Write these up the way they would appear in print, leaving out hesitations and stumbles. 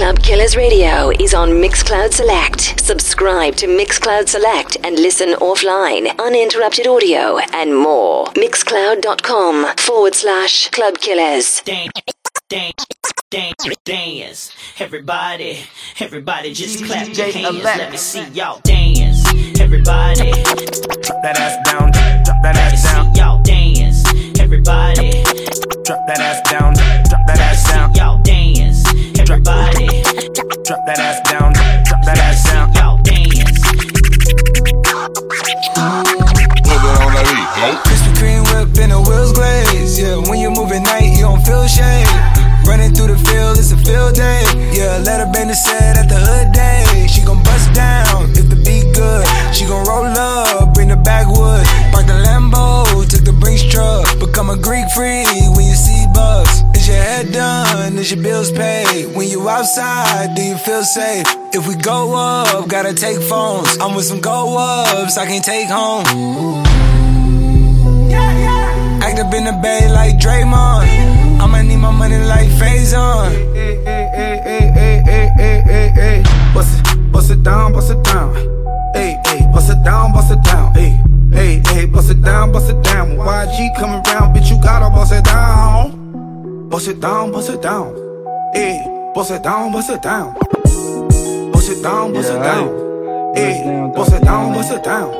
Club Killers Radio is on Mixcloud Select. Subscribe to Mixcloud Select and listen offline, uninterrupted audio, and more. Mixcloud.com/Club Killers. Dance, everybody just clap your hands. Let me see y'all dance, everybody. Drop that ass down, drop that ass down. Y'all dance, everybody. Drop that ass down, drop that ass down. Y'all dance, everybody. Drop that ass down, drop that ass down. Y'all dance. Krispy Kreme whip and the wheels glaze. Yeah, when you move at night, you don't feel shame. Running through the field, it's a field day. Yeah, let her bend the set at the hood day. She gon' bust down if the beat good. She gon' roll up, bring the backwood. Park the Lambo, took the Brinks truck. Become a Greek freak when you see bugs. Is your head done? Is your bills paid? When you outside, do you feel safe? If we go up, gotta take phones. I'm with some go-ups I can't take home. Act up in the bay like Draymond. I'ma need my money like Faison. Hey. Bust it down. Hey, bust it down. Hey, bust it down. When YG come around, bitch, you gotta bust it down. Bust it down. Hey, bust it down. Bust it down. Hey, bust it down. Bust it down.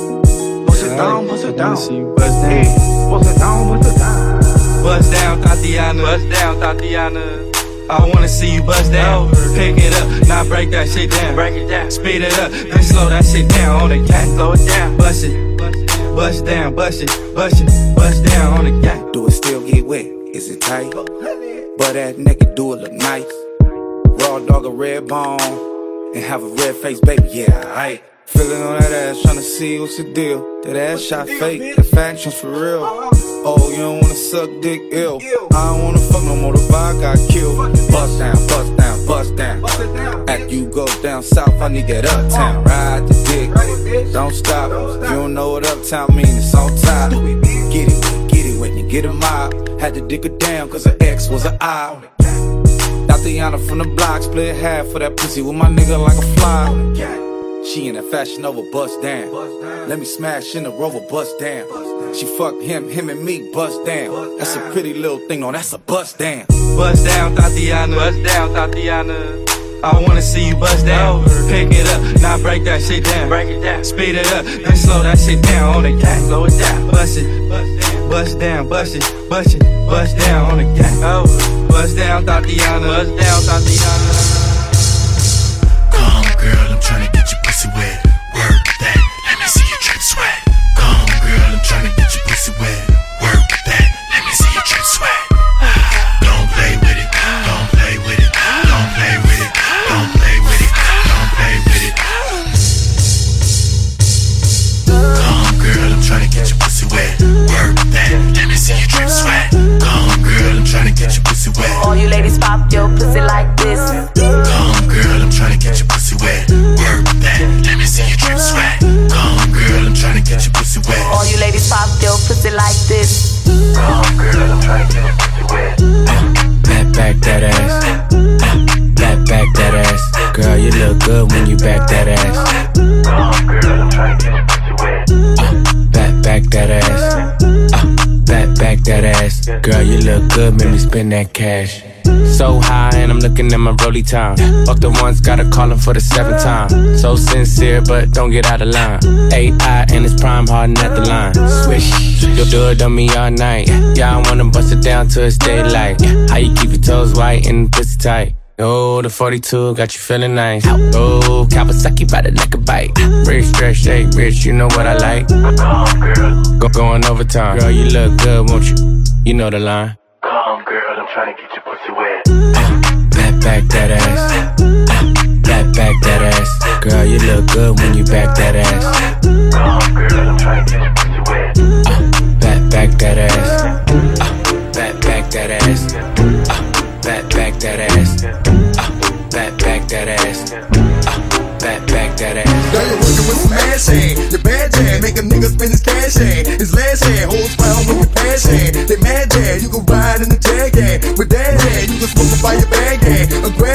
Hey, bust it down. Bust down, Tatiana. I wanna see you bust down. Pick it up, now break that shit down. Speed it up, then slow that shit down on the cat. Slow it down, bust it down, bust it down on the cat. Do it still get wet? Is it tight? Butt ass naked, do it look nice. Raw dog a red bone and have a red face, baby. Yeah, aight. Feeling on that ass, tryna see what's the deal. That ass shot fake, the factions for real. Oh, you don't wanna suck dick, ill. I don't wanna fuck no more, the vibe got killed. Bust down. After you go down south, I need that uptown. Ride the dick, don't stop. You don't know what uptown mean, it's on top. Get it when you get a mob. Had to dig her down, cause her ex was an eye. Tatiana from the block, split half for that pussy with my nigga like a fly. She in that Fashion Nova, bust down. Let me smash in the Rover, bust down. She fucked him and me, bust down. That's a pretty little thing, no, that's a bust down. Bust down, Tatiana. I wanna see you bust down. Pick it up, now break that shit down. Speed it up, then slow that shit down on the cat. Slow it down, bust down on the cat. Bust down, Tatiana. Come girl, I'm tryna get your pussy wet. Work that, let me see your drip sweat. Come girl, I'm tryna get your pussy wet. Work that, let me see your drip sweat. Don't play with it, don't play with it, don't play with it, don't play with it, don't play with it. Come girl, I'm tryna get your pussy wet. Work that, let me see your drip sweat. Come girl, I'm tryna get your pussy wet. All you ladies pop your pussy like this. Come girl, I'm tryna get your pussy wet. Work that, let me see your drip sweat. Come girl, I'm tryna get your pussy wet. All you ladies pop your pussy like this. Come girl, I'm tryna get your pussy wet. Back that ass. Back that ass. Girl, you look good when you back that ass. Come girl, I'm tryna get your pussy wet. Back that ass. Back that ass. Girl, you look good, make me spend that cash. So high and I'm looking at my rollie time. Fuck the ones, gotta call him for the 7th time. So sincere, but don't get out of line. AI and it's prime harden at the line. Swish, you'll do it on me all night. Yeah, I wanna bust it down till it's daylight. How you keep your toes white and the pussy tight? Oh, the 42 got you feeling nice. Oh, Kawasaki bout it like a bite. Rich, stretch, shake, rich, you know what I like. Going overtime. Girl, you look good, won't you? You know the line. Come girl, I'm tryna get your pussy wet. Back that ass. Back that ass. Girl, you look good when you back that ass. Come girl, I'm tryna get your pussy wet. Back that ass. Back that ass. Back that ass. Back that ass. Back that ass. Girl, you're working with some ass hand. Your bad jam, make a nigga spend his cash hand. His last hand, holds round with your passion. They mad jam, you can ride in the Jag, yeah. With that hand, you can smoke by your bag, yeah. A grand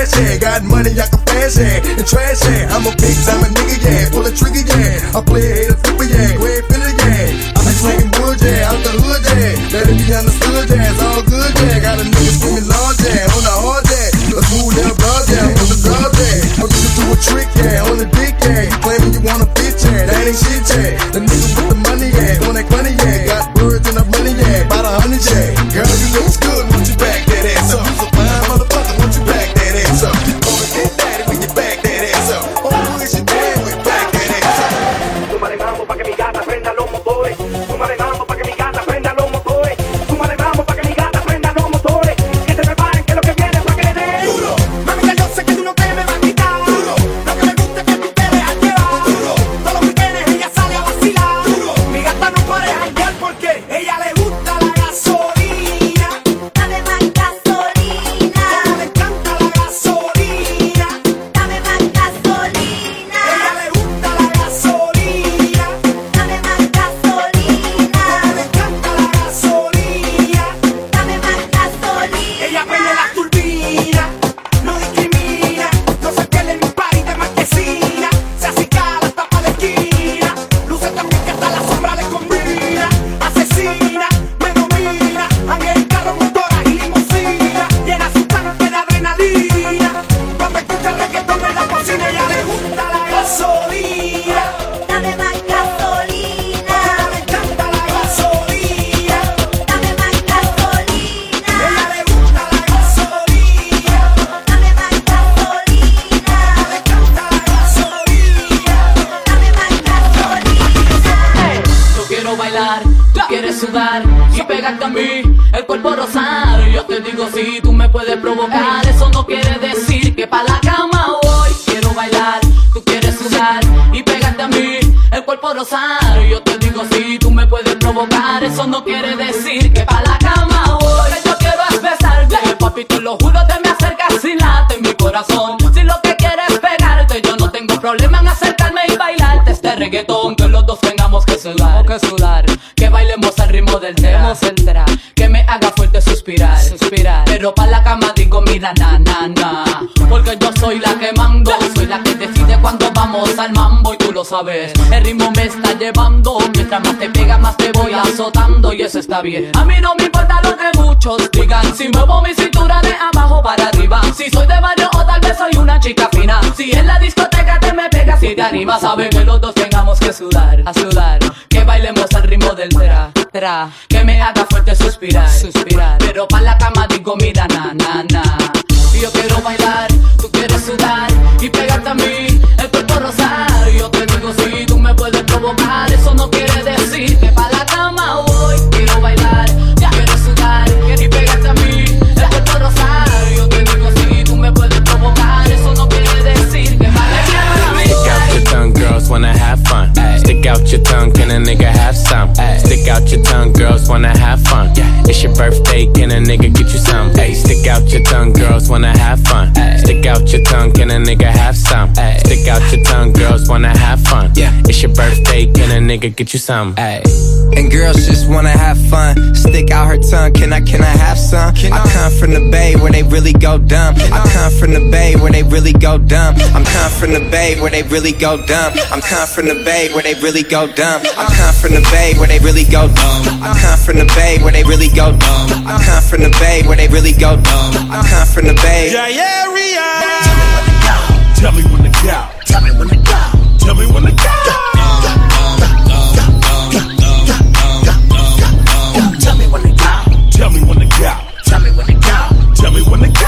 cash, yeah. Got money, I can flash, yeah. And trash, yeah. I'm a big time nigga, yeah. Pull a trigger, yeah. I play a hater flipper, yeah. Go ahead, fill it, yeah. I be slinging wood, yeah. Out the hood, yeah. Let it be understood, yeah. It's all good, yeah. Got a nigga screaming large, yeah. On the hard, yeah. Let's move down broad, yeah. On the guard, yeah. I'm just do a trick, yeah. On the dick, yeah. Claiming you want a bitch, yeah. That ain't shit, yeah. The nigga with the money, yeah. On that money, yeah. Got birds and the money, yeah. About 100, yeah. Girl, you looks good, won't you back that ass up? You's a fine motherfucker, won't you back that ass up? You gonna get daddy when you back that ass up. Oh, who is your dad when you back that ass up? Súmale mambo pa' que mi gata prenda los motores. Súmale mambo pa' que mi gata prenda los motores. Súmale mambo pa' que mi gata prenda los motores. Que se preparen que lo que viene pa' que le den. Duro, mami, que yo sé que tú no te me vas a quitar. Duro, lo que me gusta es que tú te dejas llevar. Duro, todos los weekends ella sale a vacilar. Duro, mi gata no puede janguear porque ella le gusta la gasolina. Dame más gasolina. Como le encanta la gasolina. Dame más gasolina. Ella le gusta la gasolina. Dame más gasolina. Como le encanta la gasolina. Dame más gasolina. Ella prende las turbinas, no discrimina, no se pierde en un party de marquesina, se acicala hasta pa' la esquina, luce también que hasta la sombra le combina, asesina, me domina, anda en carro, motora y limusina, llena su tanque de adrenalina, cuando escucha el reggaetón en la cocina, ella le gusta la gasolina, Dame más gasolina. como le encanta la gasolina, Dame más gasolina. ella le gusta la gasolina. Dame más gasolina. Le encanta la gasolina. Dame más gasolina. Yo quiero bailar, tú quieres sudar y pegarte a mí, el cuerpo rosar. Yo te digo si tú me puedes provocar, eso no quiere decir que pa' la cama voy. Quiero bailar, tú quieres sudar y pegarte a mí, el cuerpo rosar. Yo te digo si tú me puedes provocar, eso no quiere decir que pa' la cama voy. Lo que yo quiero es besarte, papi, te lo juro, te me acercas y late mi corazón. Si lo que quieres es pegarte, yo no tengo problema en acercarme y bailarte este reggaetón, que los dos tengamos que sudar, que bailemos al ritmo del trap, que me haga fuerte suspirar, pero pa' la cama digo mira na na na, porque yo soy la que mando, soy la que decide cuando vamos al mambo y tú lo sabes, el ritmo me está llevando, mientras más te pega más te voy azotando y eso está bien, a mí no me importa lo que muchos digan, si muevo mi cintura de abajo para arriba, si soy de barrio o tal vez soy una chica fina, si en la discoteca te me pegas y te animas, sabes que los dos tengamos que sudar, a sudar, que bailemos al ritmo del tra, que me haga fuerte suspirar, pero pa' la cama digo mira na na na, y yo quiero bailar, tú quieres sudar y pegarte a mí, el cuerpo rosar, yo te digo si tú me puedes provocar, eso no quiere decir que pa' la cama voy, quiero bailar, quieres sudar y pegarte a mí, el cuerpo rosar, yo te digo si tú me puedes provocar, eso no quiere decir que pa' la cama voy. Stick out your tongue, girls wanna have fun. Stick out your tongue, can a nigga have some? Stick out your tongue, girls wanna have fun. It's your birthday, can a nigga get you some? Stick out your tongue, girls wanna have fun. Stick out your tongue, can a nigga have some? Stick out your tongue, girls wanna have fun. It's your birthday, can a nigga get you some? And girls just wanna have fun. Stick out her tongue, can I have some? I come from the Bay where they really go dumb. I come from the Bay where they really go dumb. I'm come from the Bay where they really go dumb. I'm come from the Bay where they really go dumb. I come from the Bay where they really go dumb. I come from the Bay where they really go dumb. I come from the Bay where they really go dumb. I come from the Bay. Tell me when to go. Tell me when to go. Tell me when to go. Tell me when to go. Tell me when to go. Tell me when to go. Tell me when to go.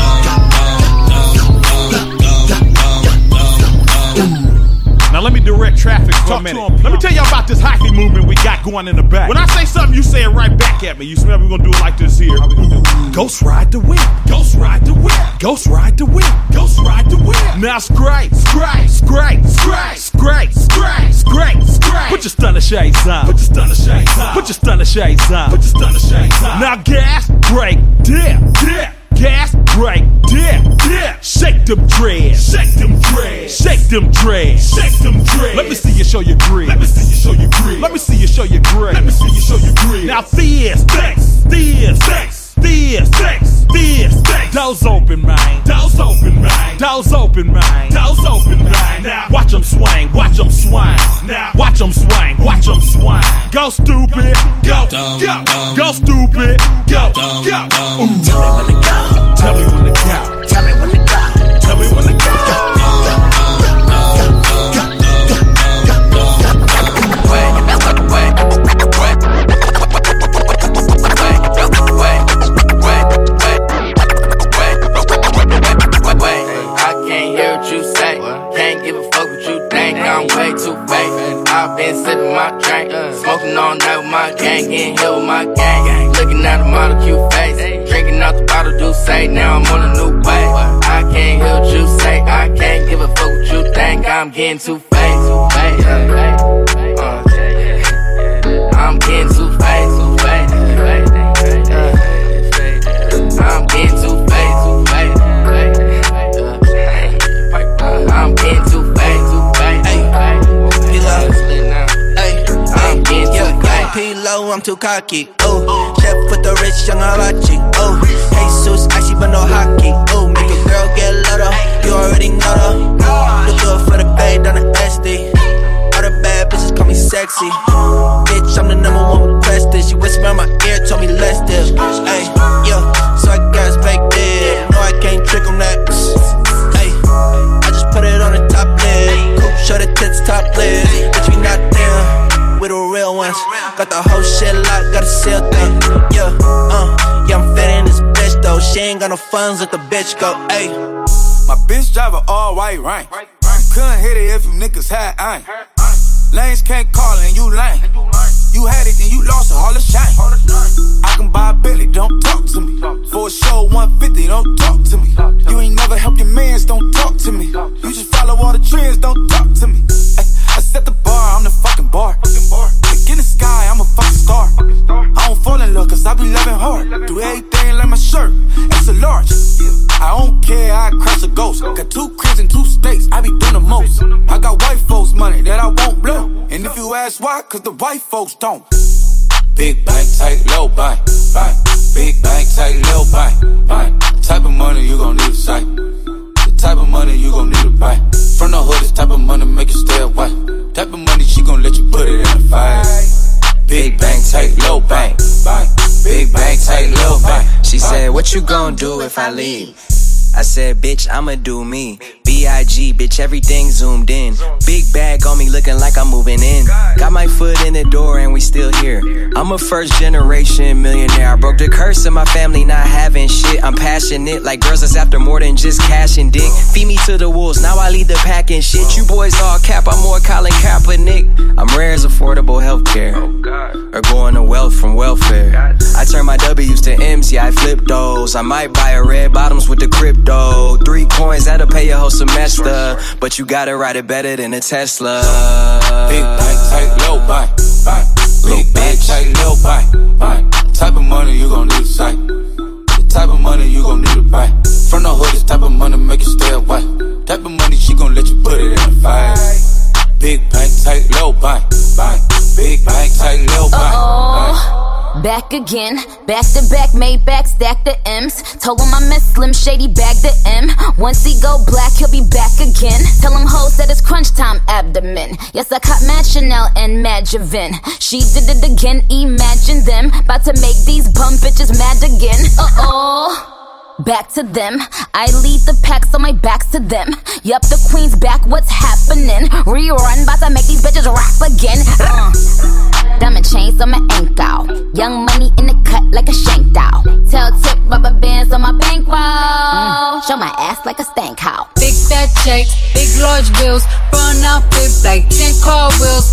Now let me direct traffic for a minute. Let me tell y'all about this hockey movement we got going in the back. When I say something, you say it right back at me. You smell we're gonna do it like this here. Ghost ride the whip. Ghost ride the whip. Ghost ride the whip. Ghost ride the whip. Now scrape, scrape, scrape, scrape, scrape, scrape, scrape, scrape. Put your stunner shades on. Put your stunner shades on. Put your stunner shades on. Put your stunner shades on. Now gas, brake, dip, dip. Gas, brake, dip, dip. Shake them dreads. Shake them dreads. Shake them dreads. Shake them dreads. Let me see you show your grit. Let me see you show your grit. Let me see you show your grit. Let me see you show your grit. Now this, this, this, this, this, this, Doors open, man. Doors open, man. Doors open, man. Doors open, man. Now watch them swing, watch them swing. Now watch them swing, watch them swing. Go stupid, go, go, go stupid, go, go. Tell me when to go. Tell me when to go. Tell me when to go. Tell me when to go. I'm way too fake. I've been sipping my drink, smoking all night with my gang, getting hit with my gang. Looking at the model cute face, drinking out the bottle do say. Now I'm on a new way. I can't hear what you say. I can't give a fuck what you think. I'm getting too fake. I'm getting too fake. I'm getting too fake. I'm getting too fake. P-Low, I'm too cocky. Oh, chef with the rich young Hibachi. Oh, Jesus, icy but no hockey. Oh, make a girl get louder. You already know her. Look good for the bay down the SD. All the bad bitches call me sexy. Bitch, I'm the number one requested. She whispered in my ear, told me let's do. Hey, yeah, so I got back there. No, I can't trick on that. Hey, I just put it on the top lid. Coupe, show the tits topless. Bitch, we not there. With the real ones, got the whole shit locked, got a seal thing. Yeah, yeah, I'm fed in this bitch though. She ain't got no funds, let the bitch go. Ayy, my bitch drive an all white rank. Couldn't hit it if you niggas had ain't. Lanes can't call and you lame. You had it and you lost it, all the shame. I can buy a Billy, don't talk to me. For a show 150, don't talk to me. You ain't never helped your mans, don't talk to me. You just follow all the trends, don't talk to me. I set the bar, I'm the fucking bar. Look in the sky, I'm a fucking star. I don't fall in love cause I be loving hard. Do everything like my shirt, it's a large. I don't care, I crush a ghost. Got 2 cribs in 2 states, I be doing the most. I got white folks money that I won't blow. And if you ask why, cause the white folks don't. Big bank, tight, low bank, bank. Big bank, tight, low bank, bank. Type of money you gon' need a sight. The type of money you gon' need to buy. From the hood, this type of money make you stay away. Type of money she gon' let you put it in a fight. Big bank, tight, low bank, bank. Big bank, tight, low bank. She said, what you gon' do if I leave? I said, bitch, I'ma do me. B.I.G., bitch, everything zoomed in. Big bag on me looking like I'm moving in. Got my foot in the door and we still here. I'm a first generation millionaire. I broke the curse of my family not having shit. I'm passionate like girls that's after more than just cash and dick. Feed me to the wolves, now I lead the pack and shit. You boys all cap, I'm more Colin Kaepernick. I'm rare as affordable healthcare. Or going to wealth from welfare. I turn my W's to M's, yeah, I flip those. I might buy a red bottoms with the crypto. 3 coins, that'll pay your whole semester. But you gotta ride it better than a Tesla. Big bank, tight, low bank, bank. Big bank, tight, low bank, bank. Type of money you gon' need a sight. The type of money you gon' need to buy. From the hood, this type of money make you stay away. Type of money she gon' let you put it in a fight. Big bank, tight, low bank, bank. Big bank, tight, low bank, bank. Back again, back to back, made back, stack the M's. Told him I miss Slim Shady, bag the M. Once he go black, he'll be back again. Tell him hoes that it's crunch time abdomen. Yes, I caught Mad Chanel and Mad Javin. She did it again, imagine them. About to make these bum bitches mad again. Back to them, I lead the pack so my back's to them. Yup, the queen's back, what's happening? Rerun, bout to make these bitches rap again. Diamond chains on my ankle. Young money in the cut like a shank doll. Tell tip rubber bands on my bankroll. Show my ass like a stank cow. Big fat checks, big large bills. Burn out flip like 10 car wheels.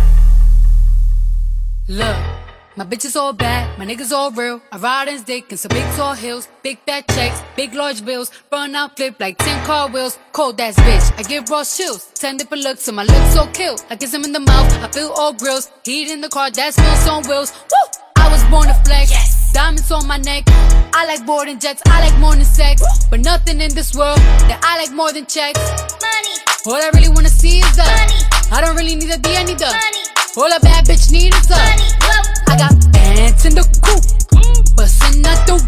Look, my bitch is all bad, my niggas all real. I ride in dick in some big tall hills. Big fat checks, big large bills. Burn out flip like 10 car wheels. Cold ass bitch, I give raw chills. 10 different looks and my lips so kill. I kiss him in the mouth, I feel all grills. Heat in the car, that smells on wheels. Woo! I was born to flex, yes. Diamonds on my neck. I like boarding jets, I like more than sex. But nothing in this world that I like more than checks. Money. All I really wanna see is the money. I don't really need a D, I need the money. All a bad bitch need is the money. I got bands in the coop, bustin' out the roof.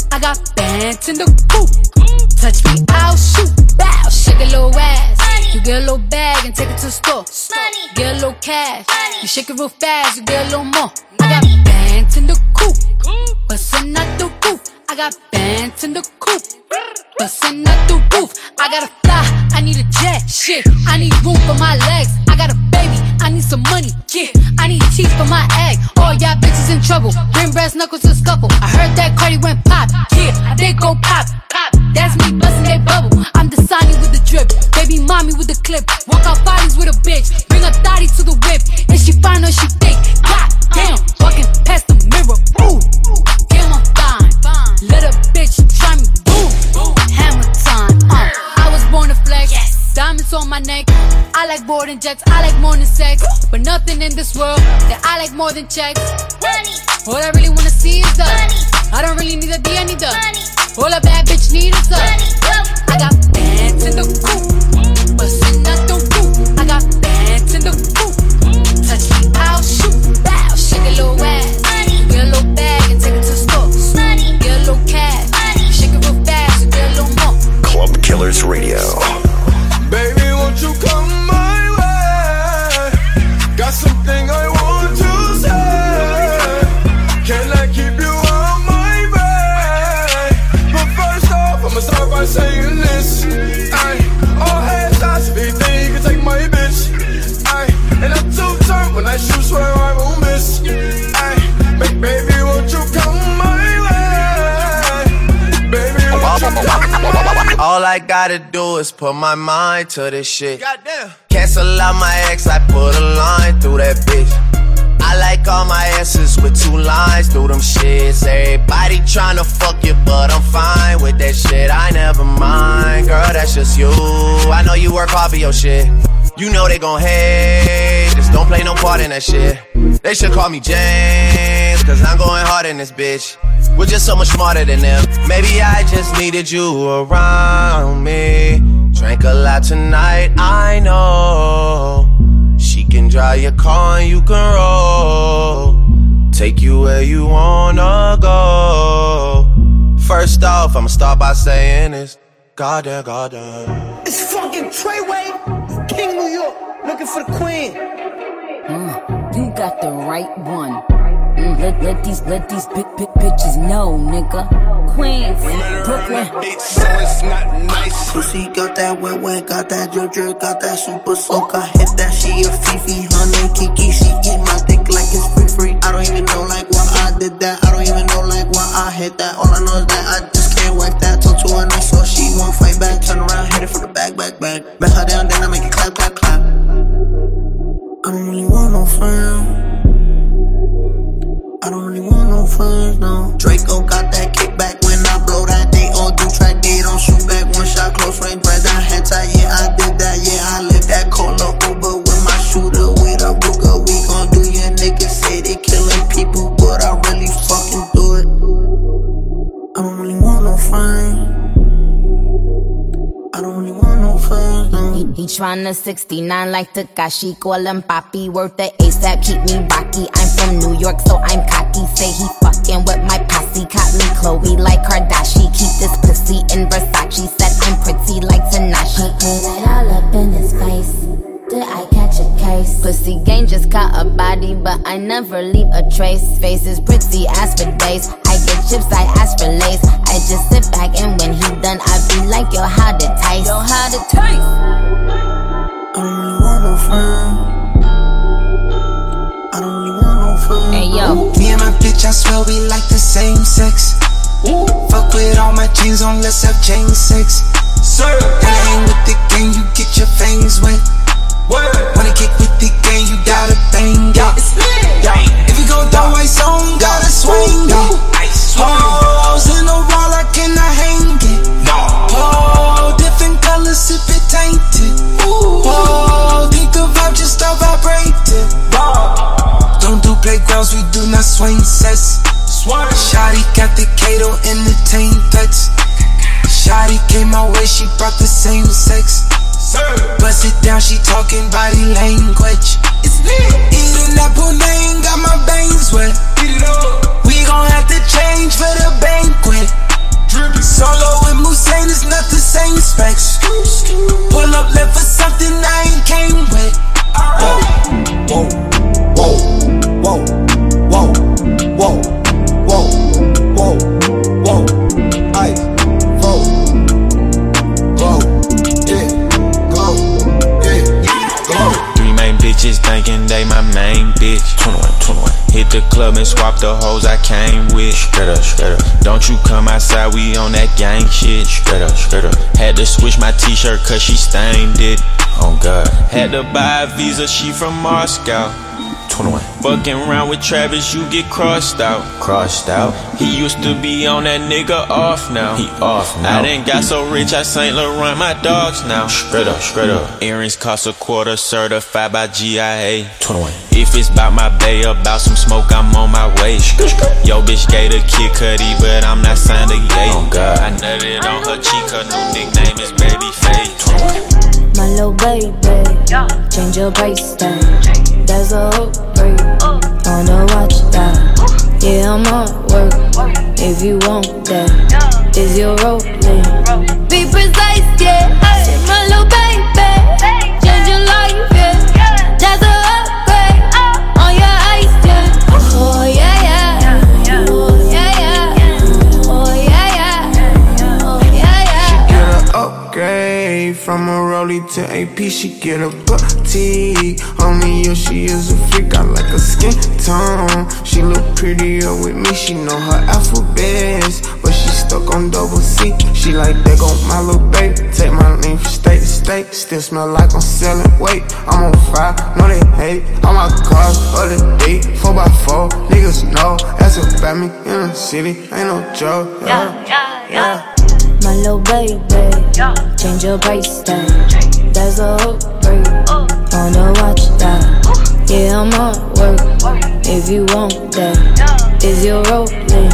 I got bands in the coop. Touch me, I'll shoot. Bow, shake a little ass. You get a little bag and take it to the store. Get a little cash. You shake it real fast, you get a little more. I got bands in the coop. Bustin' out the roof. I got bands in the coop. Bustin' out the roof. I gotta fly, I need a jet. Shit, I need room for my legs. I got a baby, I need some money. Yeah, I need teeth for my egg. All y'all bitches in trouble. Bring brass knuckles to scuffle. I heard that Cardi went pop. Yeah, they go pop. That's me bustin' they bubble. I'm the Sonny with the drip. Baby mommy with the clip. Walk out bodies with a bitch. Bring a thotty to the whip. And she fine or she thick. God damn, walking past the mirror. Ooh, damn I'm fine. Let a bitch try me. Boom, hammer time. I was born to flex. Diamonds on my neck. I like boarding jets. I like more than sex. But nothing in this world that I like more than checks. Money. All I really wanna see is the money. I don't really need a D, I need the money. All a bad bitch need is the money. I got bands in the coop. Bustin' out the roof. I got bands in the coop. Touch me, I'll shoot. Bow, shake a little ass. Get a little bag and take it to the store. Get a little cash. Shake it real fast and get a little more. Club Killers Radio. Baby, won't you come my way? Got something I want to say. Can I keep you on my way? But first off, I'ma start by saying this. All headshots, if you think you can take my bitch. And I'm too turned when I shoot, swear I won't miss. Baby, won't you come my way? Baby, won't you come my way? All I gotta do is put my mind to this shit. Goddamn. Cancel out my ex, I put a line through that bitch. I like all my asses with 2 lines through them shits. Everybody tryna fuck you, but I'm fine with that shit. I never mind, girl, that's just you. I know you work hard for your shit. You know they gon' hate, just don't play no part in that shit. They should call me James, cause I'm going hard in this bitch. We're just so much smarter than them. Maybe I just needed you around me. Drank a lot tonight, I know. She can drive your car and you can roll. Take you where you wanna go. First off, I'ma start by saying this. Goddamn, goddamn. It's fucking Treyway, King New York, looking for the queen. You got the right one. Let these big bitches know, nigga. Queens, Brooklyn. Bitch, so it's not nice. Pussy got that wet, got that drip, got that super soak. I hit that, she a Fifi, honey, Kiki. She eat my dick like it's free. I don't even know like why I did that. I don't even know like why I hit that. All I know is that I just can't wipe that. Told to her nice, so she won't fight back. Turn around, hit it for the back. Bet her down, then I make it clap. I don't really want no friends. I don't really want no friends, no. Draco got that kickback when I blow that. They all do track, they don't shoot back. One shot, close range, bread down, head tight. Yeah, I did that, yeah, I lived that. Call up Uber with my shooter, with a Ruger. We gon' do your niggas say they killing people, but I really fucking do it. I don't really want no friends. I don't really want no friends, no. He tryna 69 like Takashi. Call him Papi, worth the ASAP, keep me rocky. I'm from New York, so I'm cocky. Say he fucking with my posse. Caught me Chloe like Kardashian. Keep this pussy in Versace. Said I'm pretty like Tanashi. Put it all up in his face. Did I catch a case? Pussy gang just caught a body, but I never leave a trace. Face is pretty ass for days. I get chips, I ask for lace. I just sit back and when he done, I be like, yo, how to taste? Yo, how to taste? I don't really want no friends. I don't really want no friends. Hey, yo. Me and my bitch, I swear we like the same sex. Fuck with all my jeans on, let's have chain sex. Sir, and I ain't with the gang, you get your fangs wet. Wanna kick with the gang, you gotta bang it. If you go down white zone, gotta swing it. Hoes in the wall, I cannot hang it. Oh, different colors, sip it tainted. Oh, think the vibe just start vibrating. Don't do playgrounds, we do not swing sets. Shawty got the Kato entertain pets. Shawty came my way, she brought the same sex. Bust it down, she talking body language. It's lit. Eating that pudding, got my bangs wet. We gon' have to change for the banquet. Solo with Musain is not the same specs. Pull up left for something I ain't came with. Whoa, whoa, whoa, whoa, whoa, whoa, whoa, whoa, ice, whoa, whoa, yeah, go, yeah, go. Three main bitches thinking they my main bitch. 21. Hit the club and swap the hoes I came with. Straight up. Don't you come outside, we on that gang shit. Straight up. Had to switch my t-shirt cause she stained it. Oh God. Had to buy a visa, she from Moscow. 21. Fucking around with Travis, you get crossed out. He used to be on that nigga off now. He off now. I done got so rich, I Saint Laurent my dogs now. Straight up. Earrings cost a quarter, certified by GIA. 21. If it's about my bay, about some smoke, I'm on my way. Yo, bitch gave the Kid Cudi, but I'm not signed to Ye. Oh God. I nutted on her cheek, her new nickname is Babyface. 21. My little baby, change your price tag. There's a hook for you, wanna watch that. Yeah, I'm on work, if you want that. Is your role, be precise, yeah. My little baby, change your life, yeah. That's a upgrade, on your ice, yeah. Oh yeah, yeah. Oh yeah, yeah. Oh yeah, yeah. Oh yeah, yeah. She get an upgrade from a rollie to AP. She get a boutique. Only you, she is a freak. I like her skin tone. She look prettier with me. She know her alphabets, but she stuck on double C. She like, there go my little baby. Take my name from state to state. Still smell like I'm selling weight. I'm on fire, know they hate. All my cars, other day, 4x4. Niggas know, that's about me in the city. Ain't no joke, yeah. My little baby, change your price tag. There's a hook for you, wanna watch that. Yeah, I'm on work, if you want that. Is your role,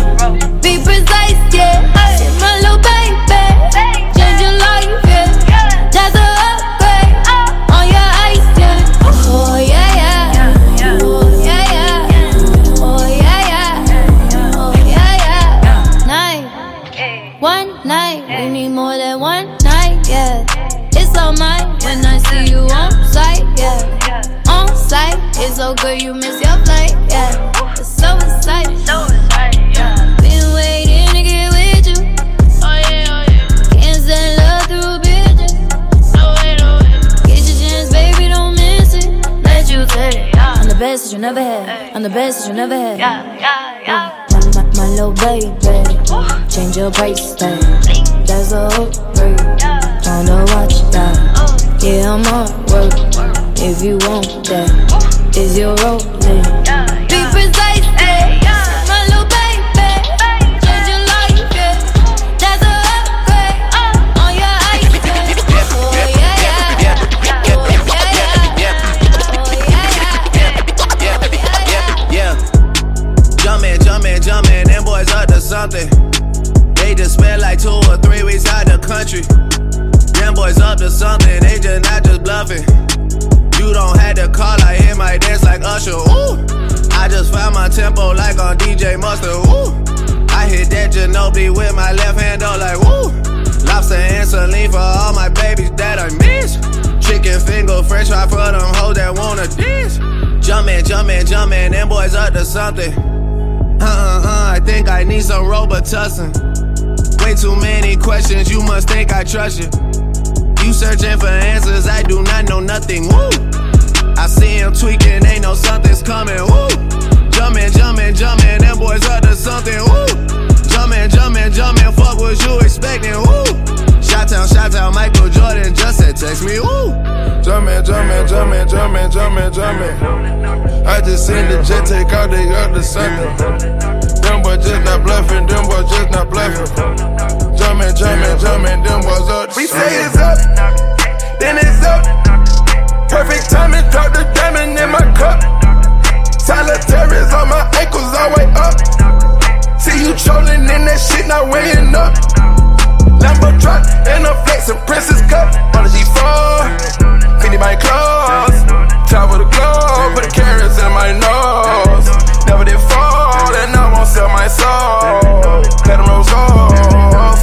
be precise, yeah. My little baby, change your life, yeah. That's a upgrade, on your ice, yeah. Oh yeah, yeah. Oh yeah, yeah. Oh yeah, yeah. Oh yeah, yeah. One night, we need more than one night, yeah. It's all mine when I see you on site, yeah. On site, it's so good you miss your flight, yeah. It's so exciting, yeah. Been waiting to get with you. Oh yeah. Can't send love through bitches. Get your chance, baby, don't miss it. Let you take it, yeah. I'm the best that you never had. I'm the best that you never had. Yeah. My little baby, change your price tag. There's a hook for you, wanna watch that. Yeah, I'm on work, if you want that. Is your role, be precise, yeah. My little baby, change your life, yeah. That's a upgrade, on your ice, yeah. Oh yeah, yeah. Oh yeah, yeah. Jumpin', them boys up to something. They just spent like 2 or 3 weeks out the country. Them boys up to something, they just not just bluffing. You don't have to call, I hear my dance like Usher, ooh. I just found my tempo like on DJ Mustard, ooh. I hit that Ginobili with my left hand, though, like woo. Lobster and saline for all my babies that I miss. Chicken finger, french fry for them hoes that wanna dance. Jumpin', them boys up to something. I think I need some Robitussin. Way too many questions, you must think I trust you. You searching for answers, I do not know nothing, woo. I see him tweaking, ain't no something's coming, woo. Jumpin', them boys up to something, woo. Jumpin', fuck what you expecting, woo. Shout-out, Michael Jordan just said text me, woo. Jumpin'. I just seen the jet take out, they up to something. Them boys just not bluffing, Jumpin', them boys up to something. We say it's up, then it's up. Perfect timing, drop the diamond in my cup. Solitaires on my ankles, all way up. See you trolling in that shit, not weighing up. Lambo truck and a flexin' Princess cup. On the G4, feeding my clothes. Top of the globe, put the carrots in my nose. Never did fall, and I won't sell my soul. Let them rose off.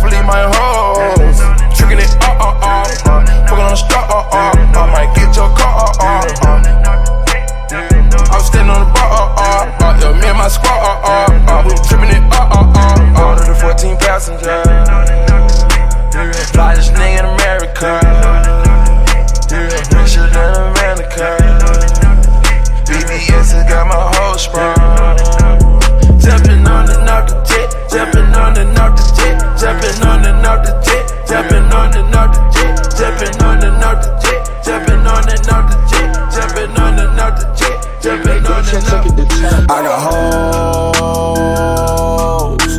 car. Yeah, richer than a rental car. BBS has got my whole sprung. Jumping on and off the jet, jumping on and off the jet, jumping on and off the jet, jumping on and off the jet, jumping on and off the jet, jumping on and off the jet, jumping on and off the jet, jumping on and off the jet. I got hoes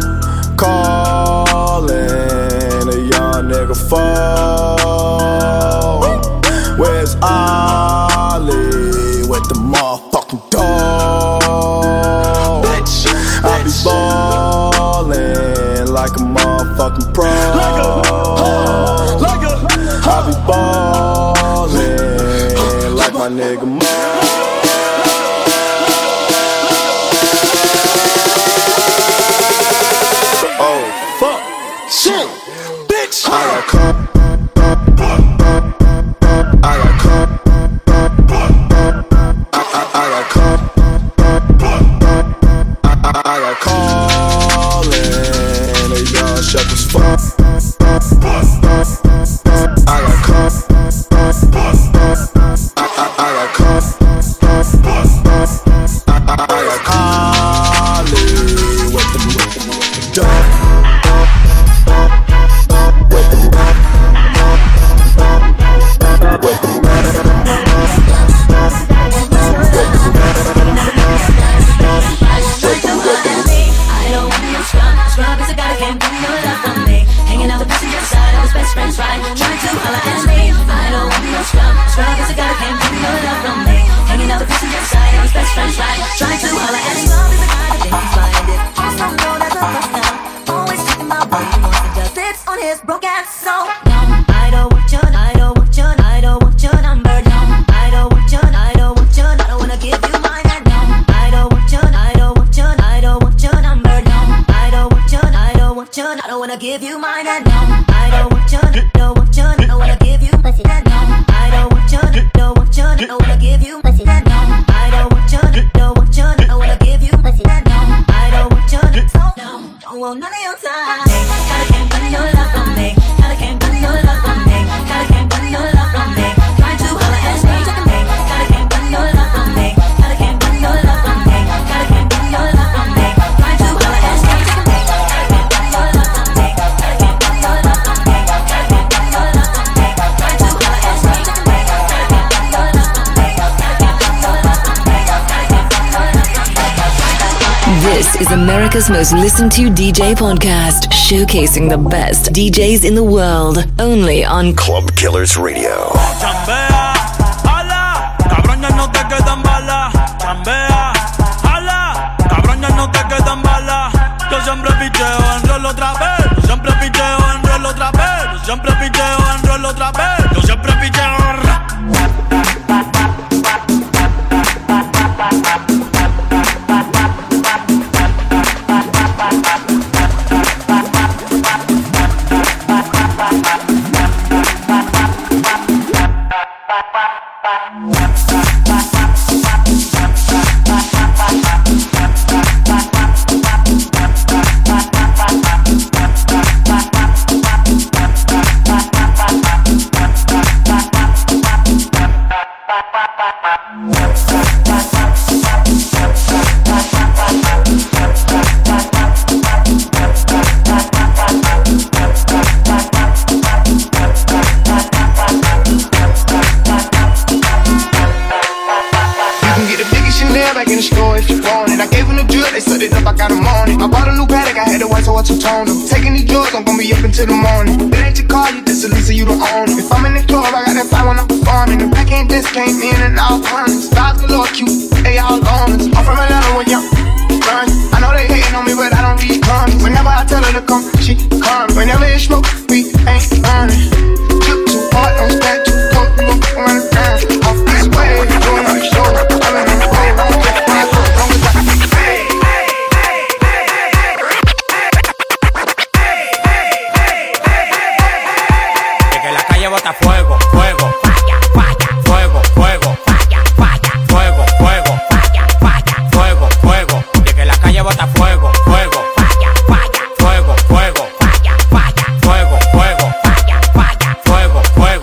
calling a young nigga phone. Where's Ollie with the motherfucking dog? I be ballin' like a motherfucking pro. I be ballin' like my nigga Mo. Oh fuck, shit, bitch. I got come. I got come. I got come. I got callin' a young shepherd's fuck. I got come. I got come. I got Ollie with the dog. Give you mine and no, I don't want your, don't want your, I wanna give you pussy and no, I don't want your, don't want your, I wanna give you pussy and no, I don't want your, don't want your, I wanna give you pussy and no, I don't want your, so no, don't want none of your time. Gotta can't run your love from me, gotta can't run your love from me, gotta can't run your love from me, trying to holler at me, gotta can't run your love from me, gotta can't run your love from me, gotta can't run your love from me, trying to holler at me. This is America's most listened to DJ podcast, showcasing the best DJs in the world, only on Club Killers Radio. Chambea, ala, cabrón ya no te quedan balas. Chambea, ala, cabrón ya no te quedan balas. Yo siempre picheo en rol otra vez. Yo siempre picheo en rol otra vez. Yo siempre picheo en rol otra vez. Yo siempre picheo en till the morning. It ain't your car, you just a Lisa, you don't own it. If I'm in the club, I got that fire when I'm performing. If I can't dance, came in and out honest. Stars galore, cute, they all gone. I'm from Atlanta when young, run. I know they hating on me, but I don't read comments. Whenever I tell her to come, she come. Whenever it's smoke, we ain't running. Took too hard, don't stand too close, we gon' run it down. Off this way, doing my show, I'm in the road, I'm just fine, as long as I can pay. Bota fuego, fuego, falla, falla, fuego, fuego, falla, falla, fuego, fuego, falla, falla, fuego, fuego, de que la calle bota fuego, fuego, falla, falla, fuego, fuego, falla, falla, fuego, fuego, falla, falla, fuego, fuego.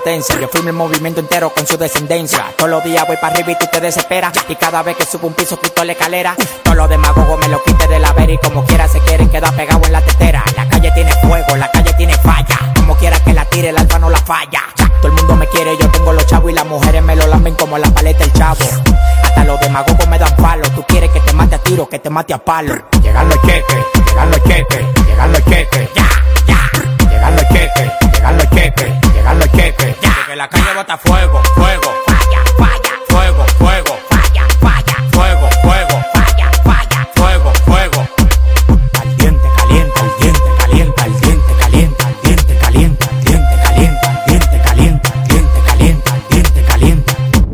potencia. Yo firmo el movimiento entero con su descendencia. Todos los días voy para arriba y tú te desesperas. Y cada vez que subo un piso quito la escalera. Todos los demagogos me lo quite de la vera y como quiera se quieren quedar pegados en la tetera. La calle tiene fuego, la calle tiene falla. Como quiera que la tire, el alfa no la falla. Todo el mundo me quiere, yo tengo los chavos y las mujeres me lo lamben como la paleta del chavo. Hasta los demagogos me dan palo. Tú quieres que te mate a tiro, que te mate a palo. Llegan los cheques, llegan los cheques, llegan los cheques, ya, ya. Llegan los cheques, llegan los cheques, llegan los cheques, ya. Que la calle bota fuego, fuego, falla, falla, fuego, fuego, falla, falla, fuego, fuego, falla, falla, fuego, fuego. Al diente calienta, al diente calienta, al diente calienta, al diente calienta, al diente calienta, al diente calienta, al diente calienta, al diente calienta.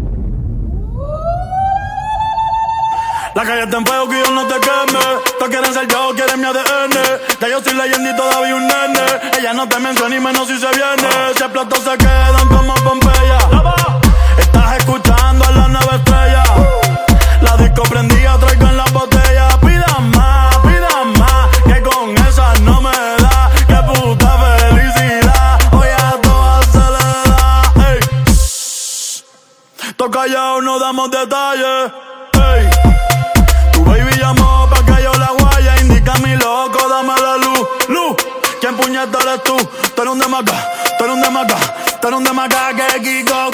La calle está en fuego que yo no te queme. Todos quieren ser yo, quieren mi ADN. Ya yo soy leyenda y todavía un nene. Ella no te menciona y menos si se viene. Si explotó se quedan como Pompeya. Estás escuchando a la nueva estrella. La disco prendida, traigo en la botella. Pidan más, que con esa no me da. Que puta felicidad, hoy a todas se le da. Ey, toca callado, no damos detalles. Ey, tu baby llamó pa' que yo la guaya. Indica mi loco, dame la luz, luz. ¿Quién puñeta eres tú? Tú eres un demaca, tú eres un demaca, tú eres un demaca que Kiko.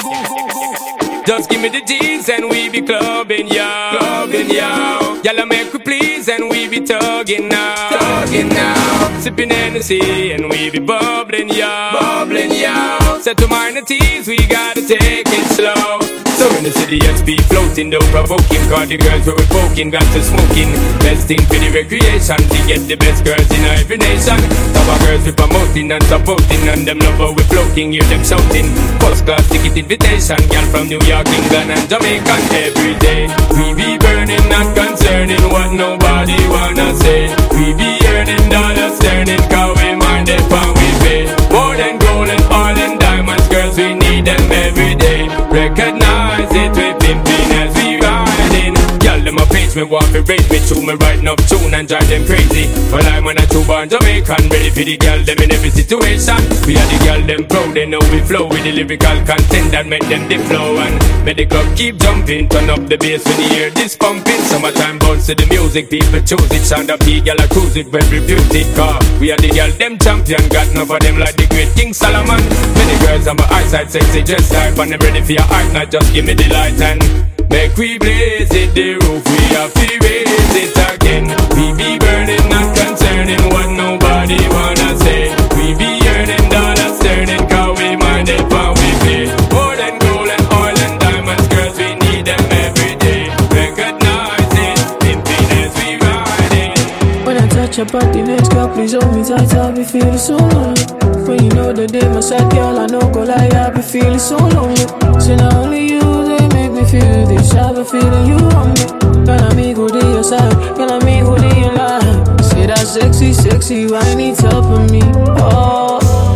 Just give me the G's and we be clubbing, yo. Clubbing, yo. Y'all make we please and we be tugging now. Tugging now. Sipping Hennessy and we be bubbling, yo. Bubbling, yo. Set to minor teas, we gotta take it slow. So in the city, yes, be floating, though provoking. Cause the girls we're poking, got to smoking. Best thing for the recreation, to get the best girls in every nation. Top of girls we promoting and supporting, and them lover we floating, hear them shouting. First class ticket invitation, girl from New York, England and Jamaica. Every day we be burning, not concerning what nobody wanna say. We be earning dollars, turning, cause we mind it when we pay. More than gold and oil and diamonds, girls we need them every day. Recognize it, we pimping as we riding. Y'all them a page me, want to raise me to me writing up tune and drive them crazy. Well I'm when I two born Jamaican, ready for the girl them in every situation. We are the girl them proud, they know we flow with the lyrical content that make them the flow. And make the club keep jumping, turn up the bass when you hear this pumping. Summertime bounce to the music, people choose it. Sound up the girl a cruise it, very beauty. Cause we are the girl them champion, got enough of them like the great King Solomon. Many girls on my eyesight, sexy dress type, and them ready for your art, not just give me the light and make we blaze it, the roof we have to raise it again. We be burning, not concerning what nobody wanna say. We be earning dollars, turning, cause we mind it when we pay. More than gold and oil and diamonds, girls we need them every day. Recognize it, pimping as we riding. When I touch your body, next girl, please hold me tight, I'll be feeling so lonely. When you know that they my side, girl, I know go lie, I'll be feeling so lonely. So not only you, they make me feel this, I have a feeling you on me. Can I meet who they your side, can I meet who they your line? Say that sexy, sexy, whiny top of me, oh.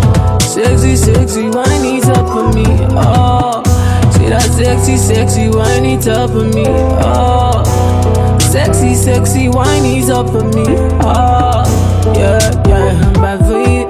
Sexy, sexy, whiny top of me, oh. Say that sexy, sexy, whiny top of me, oh. Sexy, sexy, whiny top of me, oh. Yeah, yeah, I'm bad for you.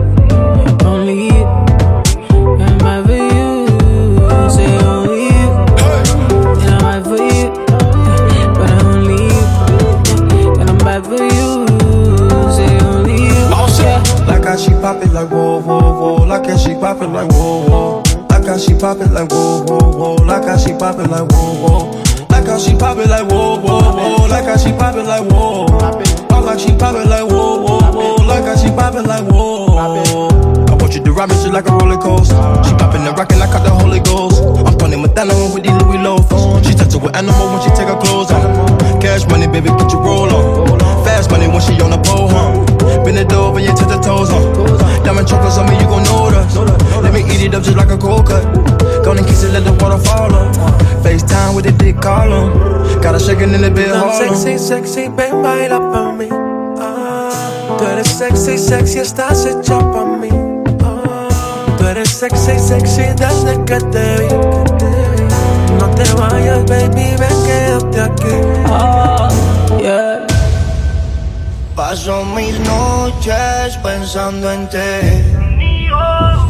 Only you, I'm bad for you. Say only you, and I'm bad for you, but only you, and I'm bad for you. Say only you. Yeah. Like how she pop it like whoa, whoa, whoa. Like how she pop it like whoa, whoa. Like how she pop it like whoa, whoa, whoa. Like how she pop it like whoa, whoa. Like how she pop it like whoa, whoa, whoa. Like how she pop it like whoa. Like how she pop it like whoa, whoa, whoa. Like how she pop it like whoa. I want you to ride me shit like a roller coaster. She poppin' and rockin' like I the Holy Ghost. I'm Tony Montana with these Louis loafers. She touch it with animal when she take her clothes off. Cash money, baby, put your roll on. Fast money when she on the pole, huh? Bend it over, you touch the toes, huh? Diamond chokers on me, you gon' notice. Let me eat it up just like a cold cut. Gonna kiss it, let the water fall on. FaceTime with the dick column. Got her shaking in the bed, hold on. Sexy, sexy, ven, baila pa' mí. Tú eres sexy, sexy, estás hecha pa' mí. Tú eres sexy, sexy desde que te vi. No te vayas, baby, ven, quédate aquí. Oh, yeah. Paso mis noches pensando en ti.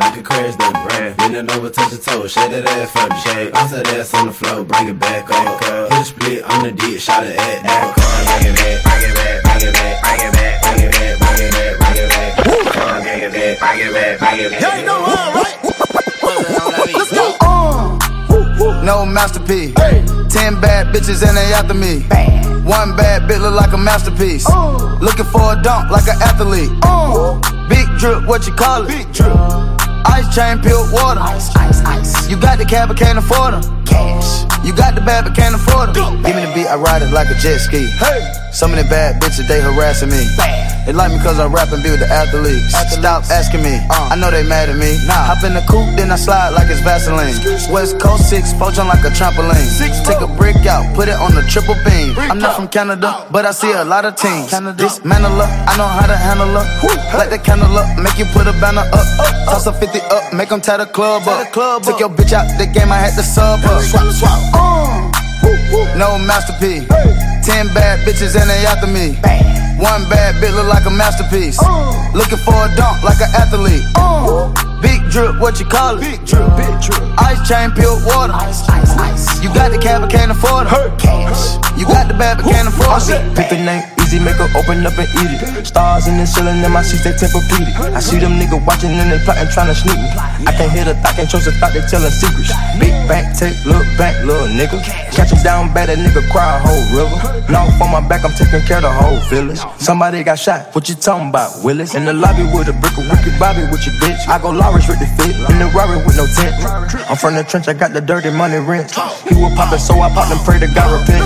like a crash dummy. Bend it over, touch your toe, shake that ass for the shake. Bounce that ass on the floor, bring it back up. Hit a split on the dick, shot it at that. Bring it back, bring it back, bring it back, bring it back, bring it back, bring it back, bring it back. Bring it back, bring it back, bring it back. Yeah, you know what, right? Let's go. No masterpiece. 10 bad bitches and they after me. One bad bitch look like a masterpiece. Looking for a dunk like an athlete. Big drip, what you call it? Big drip. Ice chain, peeled water. Ice. You got the cab, but can't afford them. Cash. You got the bad, but can't afford them. Give me the beat, I ride it like a jet ski. Some of the bad bitches, they harassing me. They like me cause I rap and be with the athletes. Stop asking me, I know they mad at me. Hop in the coupe, then I slide like it's Vaseline. West Coast 6, poaching like a trampoline. Take a brick out, put it on the triple beam. I'm not from Canada, but I see a lot of teams. Dismantle her, I know how to handle her. Light the candle up, make you put a banner up. Toss a 50 up, make them tie the club up. Took your bitch out the game, I had to sub her. Swap. No masterpiece. 10 bad bitches and they after me. One bad bitch look like a masterpiece. Looking for a dunk like an athlete. Big drip, what you call it? Big drip. Ice chain, peeled water. Ice. You got the cab, but can't afford it. Cash. You got the bad, but can't afford it. Pick the name easy, make her open up and eat it. Stars in the ceiling in my seats, they Tempur-Pedic. I see them niggas watching and they plotting, trying to sneak me. I can't hear the thought, can't trust the thought, they telling secrets. Big bank, take, look back, little nigga. Catch him down bad, that nigga cry a whole river. Now on my back, I'm taking care of the whole village. Somebody got shot, what you talking about, Willis? In the lobby with a brick of Ricky Bobby with your bitch. I go Lawrence with the fit, in the Rari with no tent. I'm from the trench, I got the dirty money rent. He was poppin', so I popped and pray to God repent.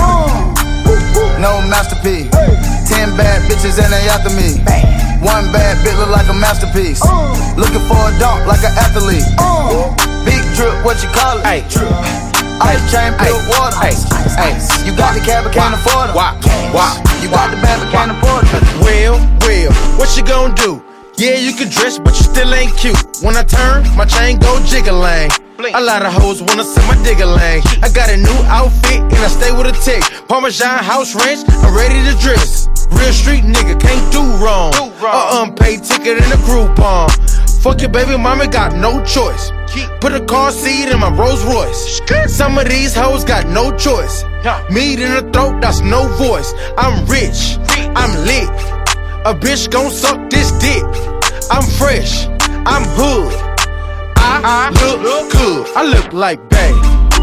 No masterpiece. 10 bad bitches and they after me. One bad bitch look like a masterpiece. Looking for a dunk like an athlete. Big drip, what you call it? Ice chain, peeled water. Ice. You got the cab, but can't afford it. You got the bad, but can't afford it. Well, what you gon' do? Yeah, you can dress, but you still ain't cute. When I turn, my chain go jiggling. A lot of hoes wanna see my digger lane. I got a new outfit and I stay with a tick. Parmesan house ranch, I'm ready to dress. Real street nigga, can't do wrong. A unpaid ticket in a Groupon. Fuck your baby mama, got no choice. Put a car seat in my Rolls Royce. Some of these hoes got no choice. Meat in the throat, that's no voice. I'm rich, I'm lit. A bitch gon' suck this dick. I'm fresh, I'm hood. I look good, I look like bae.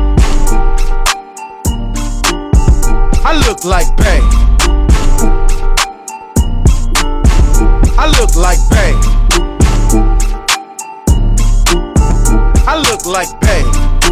I look like bae. I look like bae. I look like bae.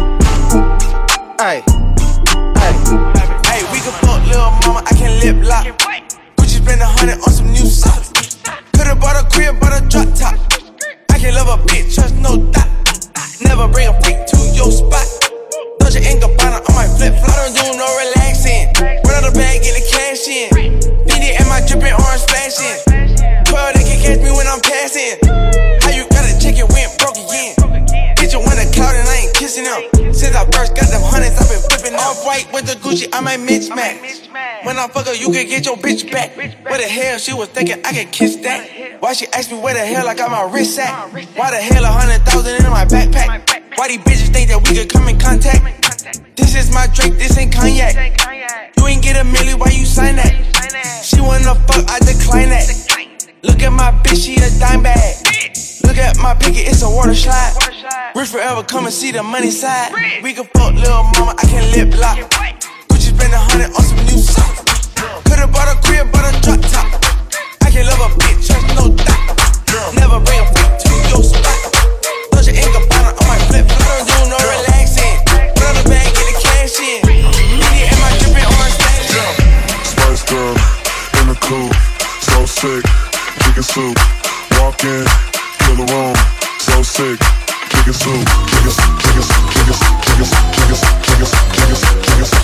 Ay, we can fuck lil' mama, I can lip lock. Gucci spend 100 on some new socks. Could've bought a crib, bought a drop top. I can love a bitch, trust no doubt. Never bring a freak to your spot. Dolce & Gabbana on my flip-flop. I don't do no relaxing. Run out the bag, get the cash in. BD and my drippin' orange splashing. 12, they can catch me when I'm passing. How you got a chicken went broke again? Bitch, you want a cloud and I ain't kissing them. Since I first got them hundreds, I've been flipping off-white with the Gucci, I might mismatch. When I fuck her, you can get your bitch back. Where the hell she was thinking I could kiss that? Why she asked me where the hell I got my wrist at? Why the hell 100,000 in my backpack? Why these bitches think that we could come in contact? This is my Drake, this ain't cognac. You ain't get a milli, why you sign that? She wanna fuck, I decline that. Look at my bitch, she a dime bag. Look at my picket, it's a water slide. Rich forever, come and see the money side. We can fuck lil' mama, I can lip lock. Gucci spend 100 on some new socks. Could've bought a crib, bought a drop top. I can love a bitch, trust no doubt. Never bring a freak to your spot. Dolce & Gabbana on my flip-flop. I don't do no relaxing. Put on the bag, get the cash in. Media and my drippin' orange station. Spice girl in the coupe, so sick, chicken soup. Walk in, kill the room, so sick, chicken soup, chicken soup, chicken soup, chicken soup, chicken soup, chicken soup, chicken soup, chicken soup, chicken soup.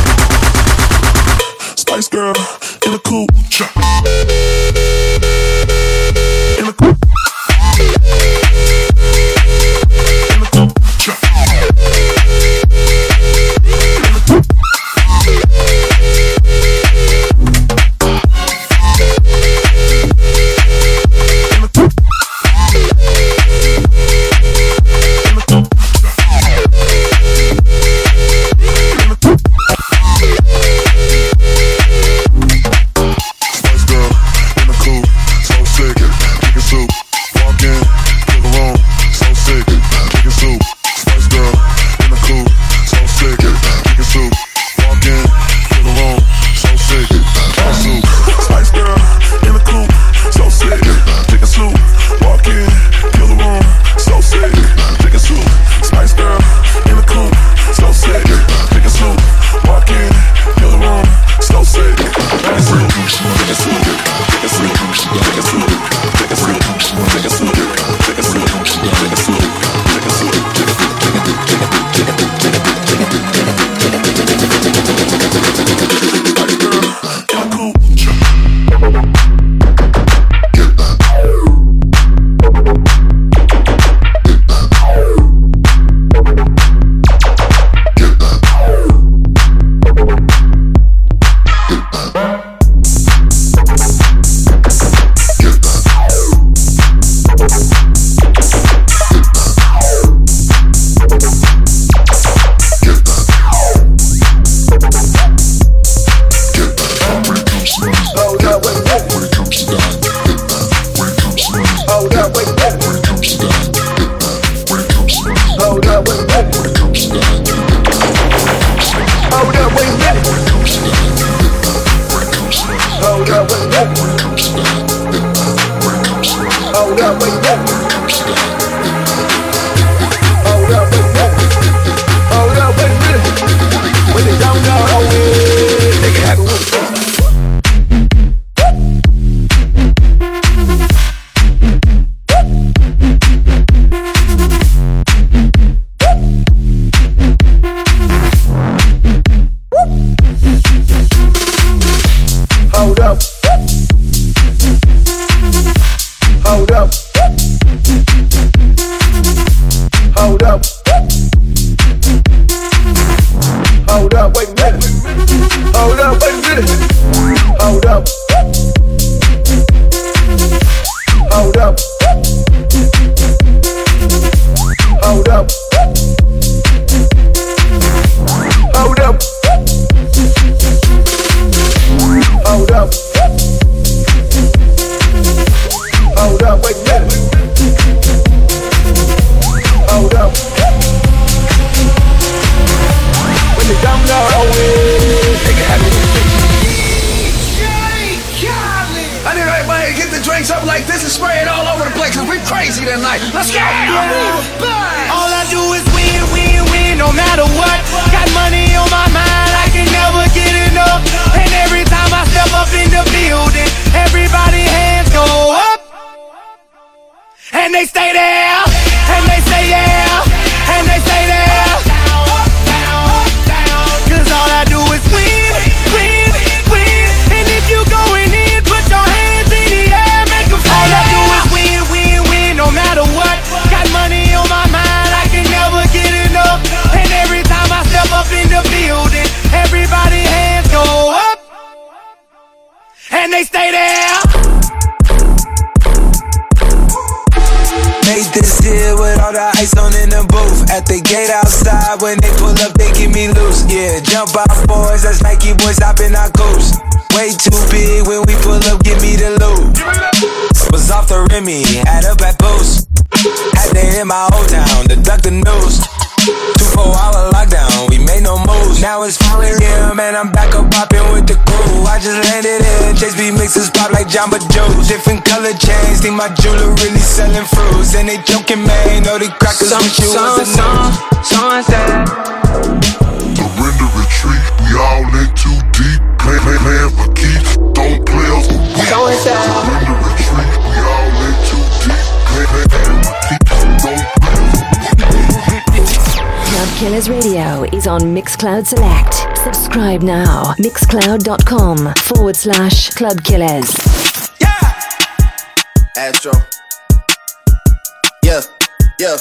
Spice girl in the coupe. In the coupe. Hold up, wait, wait. Hold up, wait, wait. Hold up, wait a minute. When they don't know, oh, they can have it with it. Hold up. Hold up. Hold up. Hold up, wait a minute. Hold up, wait a minute. Hold up. Hold up. Hold up. Hold up. Hold up. Hold up, wait a minute. Hold up. When they don't know, they can have it. I need everybody to get the drinks up like this and spray it all over the place, cause we're crazy tonight. Let's go! All I do is win, win, win, no matter what. Got money on my mind, I can never get enough. And every time I step up in the building, everybody hands go up. And they stay there, and they say yeah, and they stay there. Cause all I do is win, win, win. And if you going in, put your hands in the air, make them feel. All I do is win, win, win, no matter what. Got money on my mind, I can never get enough. And every time I step up in the building, everybody hands go up. And they stay there. Made this here with all the ice on in the booth. At the gate outside, when they pull up, they give me loose. Yeah, jump out boys, that's Nike boys hopping our coast. Way too big when we pull up, give me the loot. Was off the Remy, had up at Boost. Had to hit my old town to duck the news. 2-4-hour lockdown, we made no moves. Now it's 4 a.m. and I'm back up popping with the crew. I just landed in, Chase B mixes pop like Jamba Joe's. Different color chains, think my jeweler really selling fruits. And they joking, man, know the crackers with you was a news. Surrender retreat, we all in too deep. Plan for keeps, don't play us for weeks. Surrender retreat, we all in too deep. Plan for keeps, don't play us for Club Killers Radio is on Mixcloud Select. Subscribe now. Mixcloud.com/Club Killers. Astro. Yeah, yeah.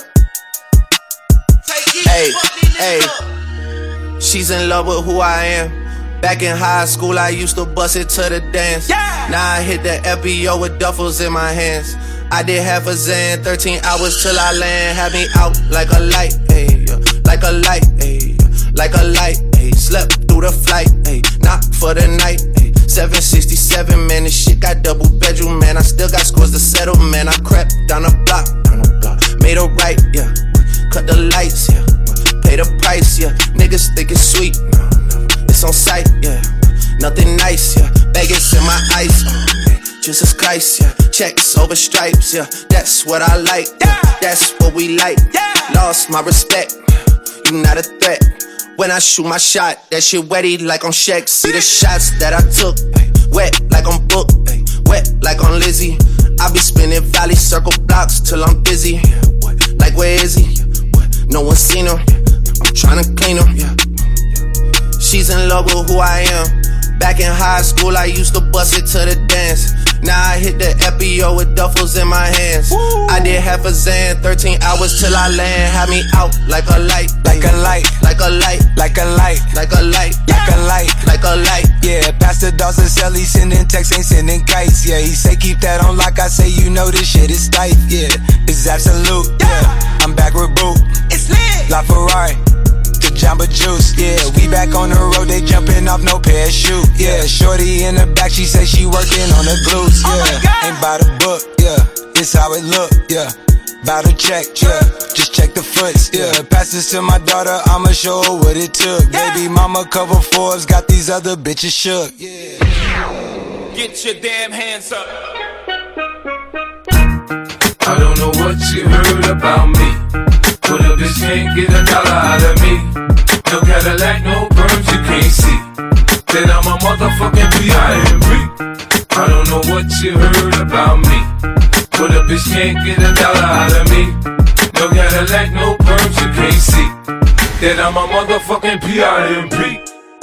Hey, hey. She's in love with who I am. Back in high school, I used to bust it to the dance. Now I hit the FBO with duffels in my hands. I did half a Zan, 13 hours till I land. Had me out like a light, ayy, like a light, ayy, like a light, ayy. Slept through the flight, ayy, not for the night, ayy. 767, man, this shit got double bedroom, man. I still got scores to settle, man. I crept down the block, made a right, yeah. Cut the lights, yeah. Pay the price, yeah. Niggas think it's sweet, no, it's on sight, yeah. Nothing nice, yeah. Vegas in my ice, Jesus Christ, yeah. Checks over stripes, yeah. That's what I like, yeah. That's what we like, yeah. Lost my respect, you not a threat. When I shoot my shot, that shit wetty like on Shaq. See the shots that I took, wet like on Book, wet like on Lizzie. I be spinning valley circle blocks till I'm busy. Like where is he? No one seen him. I'm tryna clean him. She's in love with who I am. Back in high school, I used to bust it to the dance. Now I hit the FBO with duffels in my hands. I did half a Zan, 13 hours till I land. Had me out like a light, like a light, like a light, like a light, like a light, like a light, like a light. Yeah, Pastor Dawson Sell, he sending texts, ain't sending kites. Yeah, he say keep that on lock. I say you know this shit is tight. Yeah, it's absolute. Yeah, I'm back with Boo. It's lit. La Ferrari. Jamba Juice, yeah, we back on the road, they jumping off no parachute, yeah, shorty in the back, she say she working on the glutes, yeah, ain't by the book, yeah, it's how it look, yeah, bout to check, yeah, just check the foots, yeah, pass this to my daughter, I'ma show her what it took, baby mama cover Forbes, got these other bitches shook, yeah. Get your damn hands up. I don't know what you heard about me, but a bitch can't get $1 out of me. No Cadillac, no perms, you can't see that I'm a motherfucking P.I.M.P. I don't know what you heard about me, but a bitch can't get $1 out of me. No Cadillac, no perms, you can't see that I'm a motherfucking P.I.M.P.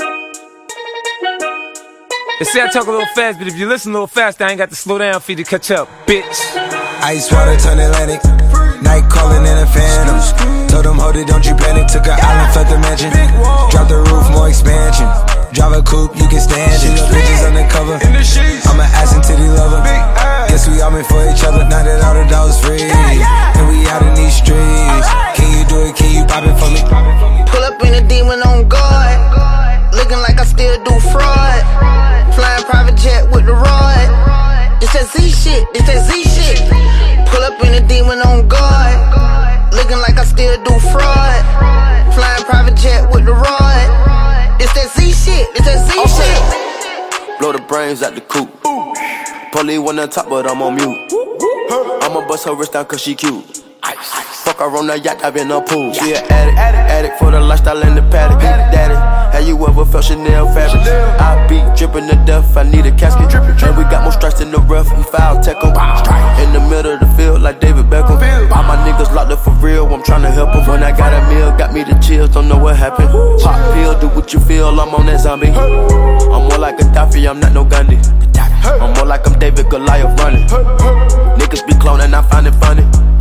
They say I talk a little fast, but if you listen a little fast, I ain't got to slow down for you to catch up, bitch. Ice water turn Atlantic, night calling in a phantom. Told them, hold it, don't you panic. Took an island, left the mansion. Drop the roof, more expansion. Drive a coupe, you can stand it. Bitches undercover, I'm an ass and titty lover. Guess we all meant for each other. Now that all the dogs free, and we out in these streets. Can you do it? Can you pop it for me? Pull up in a demon on guard, looking like I still do fraud. Flying private jet with the rod. It's that Z shit, it's that Z shit. Pull up in a demon on guard, looking like I still do fraud. Flying private jet with the rod. It's that Z shit, it's that Z shit. Blow the brains out the coop. Polly one on top, but I'm on mute. I'ma bust her wrist down cause she cute. Fuck her on the yacht, I've been a pool. She an addict for the lifestyle and the paddock. Daddy, have you ever felt Chanel fabric? I be dripping to death, I need a casket. And we got more strikes in the rough, we foul tech em. In the middle of the field like David Beckham. All my niggas locked up for real, I'm tryna help them. When I got a meal, got me the chills, don't know what happened. Pop pill, do what you feel, I'm on that zombie. I'm more like Gaddafi, I'm not no Gandhi. I'm more like I'm David Goliath running. Niggas be cloning, I find it funny.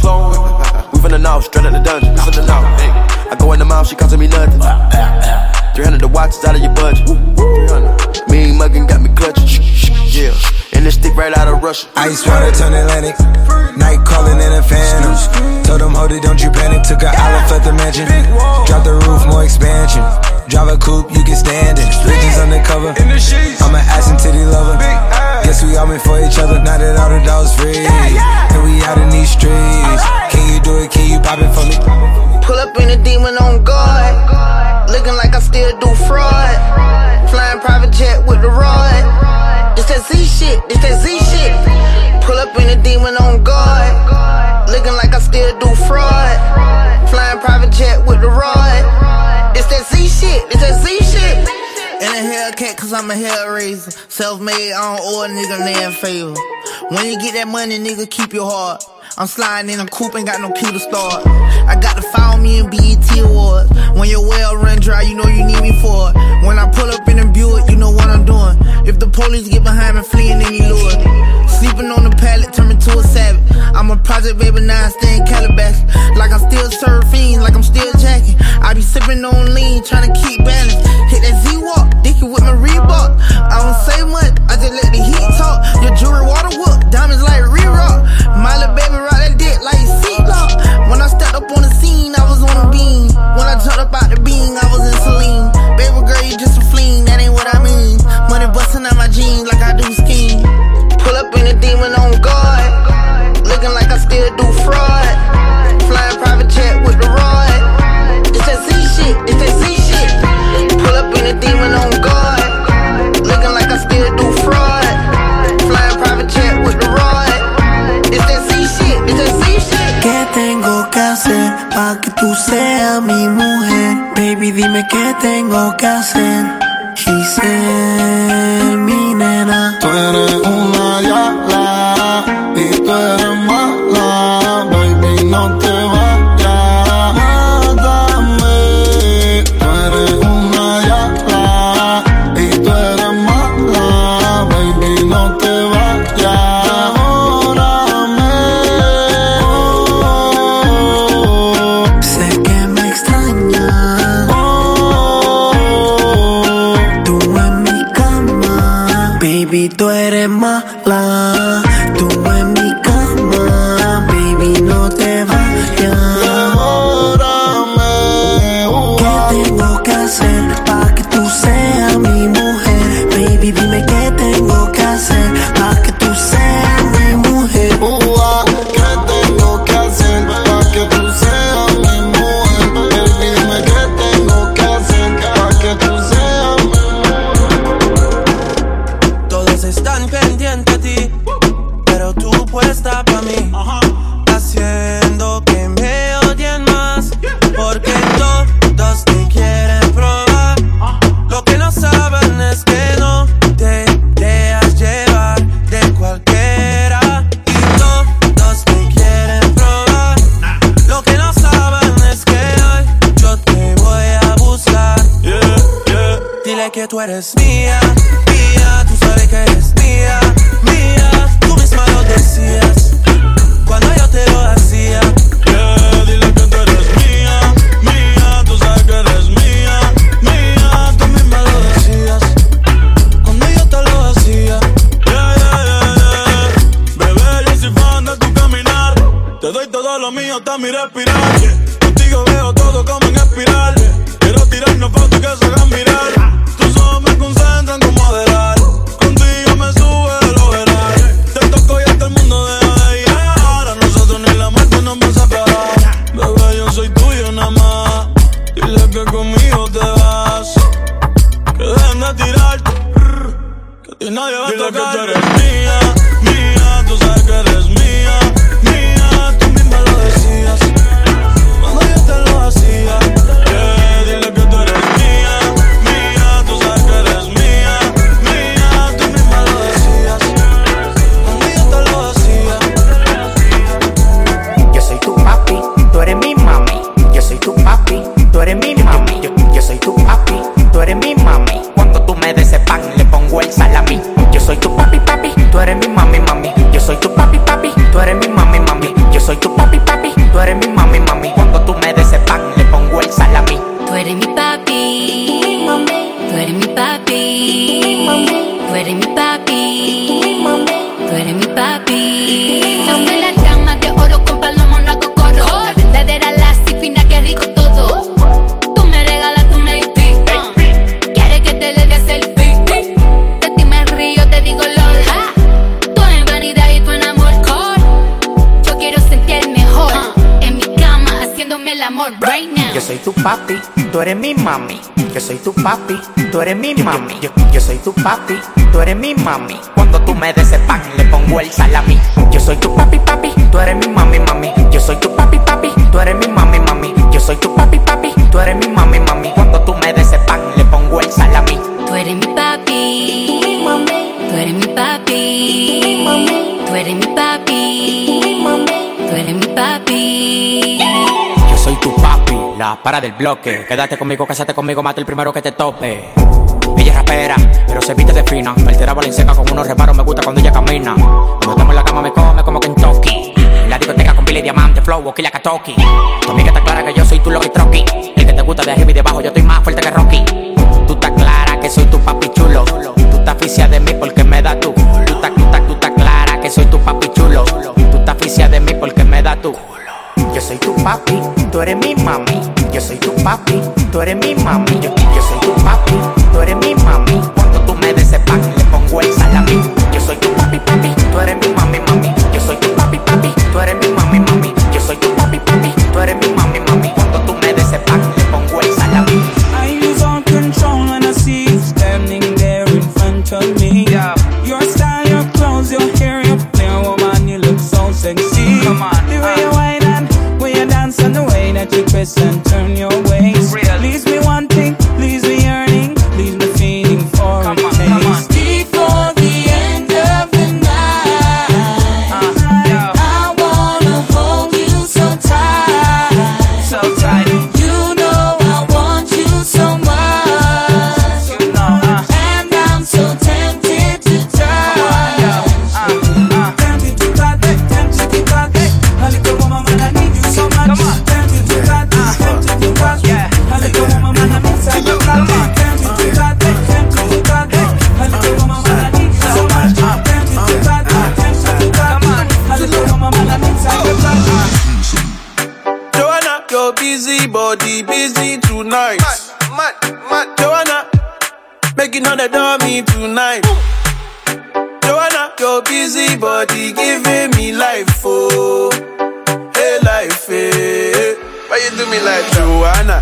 We finna know, straight out the dungeon. I go in the mouth, she costing me nothing. 300 the watch is out of your budget. Mean muggin' got me clutching. Yeah, and this stick right out of Russia. Ice water turn Atlantic, night calling in a phantom. Told them, hold it, don't you panic. Took an island, left the mansion. Drop the roof, more expansion. Drive a coupe, you can stand it. Bitches undercover, I'm an ass and titty lover. Guess we all meant for each other. Now that all the dogs free, and we out in these streets. Can you do it? Can you pop it for me? Pull up in a demon on guard, looking like I still do fraud. Flying private jet with the rod. It's that Z shit, it's that Z shit. Pull up in a demon on guard, looking like I still do fraud. Flying private jet with the rod. It's that Z shit, it's that Z shit. In a Hellcat cause I'm a hellraiser. Self-made, I don't owe a nigga name favor. When you get that money, nigga, keep your heart. I'm sliding in a coupe, ain't got no key to start. I got to follow me in BET Awards. When your well run dry, you know you need me for it. When I pull up in a Buick, you know what I'm doing. If the police get behind me, fleeing any lure. Sleeping on the pallet, turn me to a savage. I'm a project baby, now I stay in Calabash. Like I'm still surfing, like I'm still jacking. I be sipping on lean, trying to keep balance. Hit that Z-Walk, dicky with my Reebok. I don't say much, I just let the heat talk. Your jewelry water whoop, diamonds like re-rock. My little baby rock that dick like seatlock. When I stepped up on the scene, I was on a beam. When I jumped up out the beam, I was in Celine. Baby girl, you just a fleen, that ain't what I mean. Money busting out my jeans like I do skiing. Pull up in a demon on guard, looking like I still do fraud. Flying private jet with the rod. It's that Z shit, it's that Z shit. Pull up in a demon on guard, looking like I still do fraud. Flying private jet with the rod. It's that Z shit, it's that Z shit. ¿Qué tengo que hacer para que tú seas mi mujer? Baby, dime qué tengo que hacer. Giselle, mi nena. Tú eres una yala y tú eres mala. Baby, no te vayas, mátame. Tú eres una yala y tú eres mala. Baby, no te vayas. Tú eres mala, tú en mi cama, baby, no te vayas. ¿Qué tengo que hacer para que tú seas mi mujer? Baby, dime qué tengo que hacer para que tú seas mi mujer. ¿Qué tengo que hacer para que tú seas mi mujer? Baby, dime qué tengo que hacer para que tú seas mi mujer. Están pendientes a ti, pero tú puesta pa' mí. Las haciendo que me odien más, porque todos te quieren probar. Lo que no saben es que no te dejas llevar de cualquiera, y todos te quieren probar. Lo que no saben es que hoy yo te voy a buscar. Dile que tú eres mía, mía, tú sabes que eres mía, mía. Tú misma lo decías cuando yo te lo hacía. Dile que tú eres mía, mía, tú sabes que eres mía, mía. Tú misma lo decías cuando yo te lo hacía. Bebé, yo soy fan de tu caminar. Te doy todo lo mío hasta mi respirar. Contigo veo todo como en espiral. Quiero tirarnos fotos que se hagan mirar. Tus ojos me concentran como adelar. Contigo me sube el overall. Te toco y hasta el mundo deja de llegar. A nosotros ni la muerte nos va a separar. Bebé, yo soy tuyo nada más. Dile que conmigo te vas. Que dejen de tirarte, que a ti nadie va a tocar. Dile que tú eres mía, mía. Tú sabes que eres mía, mía. Tú misma lo decías cuando yo te lo hacía. Dile que tú eres mía, mía. Tú sabes que eres mía, mía. Tú misma lo decías cuando yo te lo hacía. Yo soy tu papi, tú eres mi mami. Yo soy tu papi, tú eres mi mami. Yo soy tu papi, tú eres mi mami. Cuando tú me des ese pan, le pongo el salami. Yo soy tu papi, papi, tú eres mi mami, mami. Yo soy tu papi, papi, tú eres mi mami, mami. Yo soy tu papi, papi, tú eres mi mami, mami. Cuando tú me des ese pan, le pongo el salami. Tú eres mi papi, tú eres mi papi, tú eres mi papi, tú eres mi papi. Sobre la cama de oro con palomo no hago coro. La verdadera lassi fina que rico todo. Tú me regalas tu naipí, quieres que te le des el fin. De ti me río, te digo lol. Tú en vanidad y tú en amor core. Yo quiero sentir mejor en mi cama haciéndome el amor right now. Yo soy tu papi, tú eres mi mami. Yo soy tu papi, tú eres mi mami. Yo soy tu papi, tú eres mi mami. Cuando tú me des ese pan, le pongo el salami. Yo soy tu papi, papi, tú eres mi mami, mami. Yo soy tu papi, papi, tú eres mi mami, mami. Yo soy tu papi, papi, tú eres mi mami, mami. Cuando tú me des ese pan, le pongo el salami. Tú eres mi papi, tú eres mi papi, tú eres mi papi, tú eres mi papi. Yo soy tu papi, la para del bloque. Quédate conmigo, cásate conmigo, mata el primero que te tope. Ella es rapera, pero se viste de fina. Altera Valenciaga con unos reparos, me gusta cuando ella camina. Cuando estamos en la cama me come como Kentucky. En la discoteca con Billy Diamante, Flow, Killa Katoki. Tu amiga está clara que yo soy tu Loki Troki. El que te gusta de arriba y de abajo, yo estoy más fuerte que Rocky. Tú estás clara que soy tu papi chulo. Tú estás aficia de mí porque me da tú. Tú estás clara que soy tu papi chulo. Tú estás aficia de mí porque me da tú. Yo soy tu papi, tú eres mi mami. Yo soy tu papi, tú eres mi mami. Yo soy tu papi, tú eres mi mami. Cuando tú me des ese pan, le pongo el salami. Yo soy tu papi, papi, tú eres mi mami, mami. Yo soy tu papi, papi, tú eres mi mami, mami. Yo soy tu papi, papi, tú eres mi mami, mami. Cuando tú me des ese pan, le pongo el salami. I lose all control when I see you standing there in front of me. Your style, your clothes, your hair, your flair, woman, you look so sexy. Come on, the way you whine and way you dance and the way that you twist and turn your waist. Leaves me wanting, leaves me yearning, leaves me feeling for a taste. Before the end of the night, I wanna hold you so tight, so tight. You know I want you so much, and I'm so tempted to touch. Tempted to that, tempted to that. A little woman, man, I need you so much. Tempted to that, tempted to that. A little woman, man, I'm inside your blood. Tempted to that, tempted to that. A little woman, man, I need you so much. Tempted to that, tempted to that. A little woman, man, I'm inside your blood. Joanna, your busy body busy tonight. Mad. Joanna, making all the dummy tonight. Joanna, your busy body giving me life, oh, hey life, hey. Why you do me like Joanna,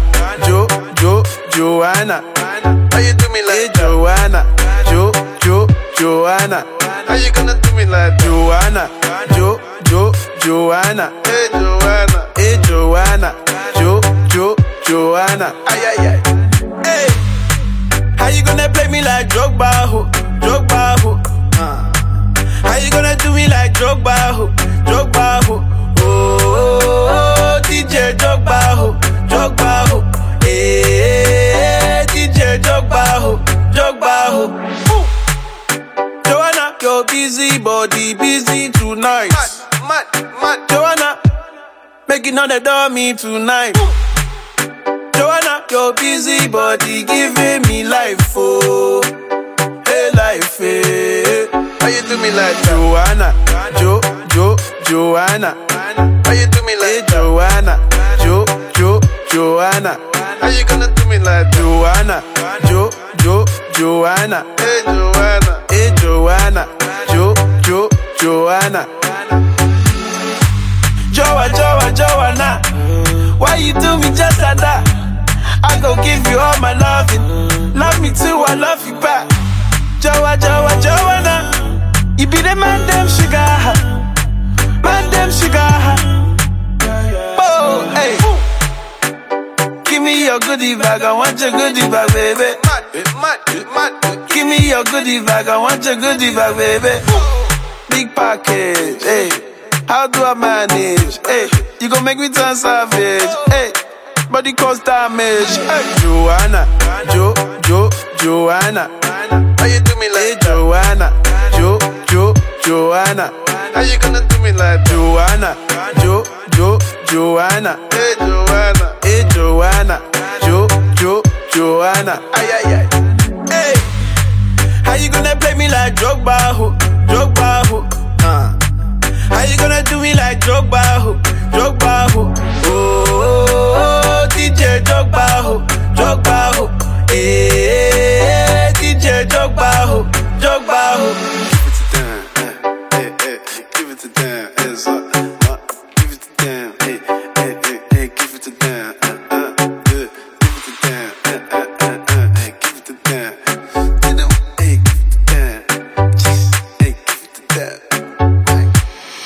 Joanna? Why you do me like Joanna, Joanna? How you gonna do me like Joanna, Joanna. Hey, Joanna. Hey, Joanna. Joanna. Ay, ay, ay. Hey, how you gonna play me like Drogba, ho? Drogba, ho? How you gonna do me like Drogba, ho? Drogba, ho? Oh, DJ Drogba, ho? Drogba, ho? Hey, DJ Drogba, ho? Drogba, ho? Joanna, your busy body busy tonight. Mad. Joanna, making all the dummy tonight. Joanna, your busy body giving me life, oh, hey life, hey. How you do me like Joanna, Joanna? How you do me like Joanna, Joanna? How you gonna do me like Joanna, Joanna? Hey Joanna, Joanna. Joanna, why you do me just like that? I gon' give you all my loving. Love me too, I love you back. Joanna, you be the man, damn sugar. Man, damn sugar. Oh, hey. Give me your goodie bag, I want your goodie bag, baby. Give me your goodie bag, I want your goodie bag, baby. Big package, hey. How do I manage? Hey, you gon' make me turn savage. Hey, body cause damage. Hey, Joanna, Joanna. How you do me like Joanna, Joanna? How you gonna do me like Joanna, Joanna? Hey Joanna, Joanna. Ay ay ay. Hey, how you gonna play me like Drogba, ho? Drogba, ho? How you gonna do me like Drogba, ho? Drogba, ho? Oh, DJ Drogba, ho? Drogba, ho? Hey, DJ Drogba, ho? Drogba, ho? Give it to them, hands up. Give it to them, hey, give it to them, give it to them, give it to them, hey, give it to them, hey, give it to them.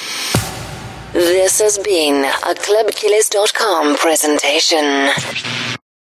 This has been a ClubKillers.com presentation.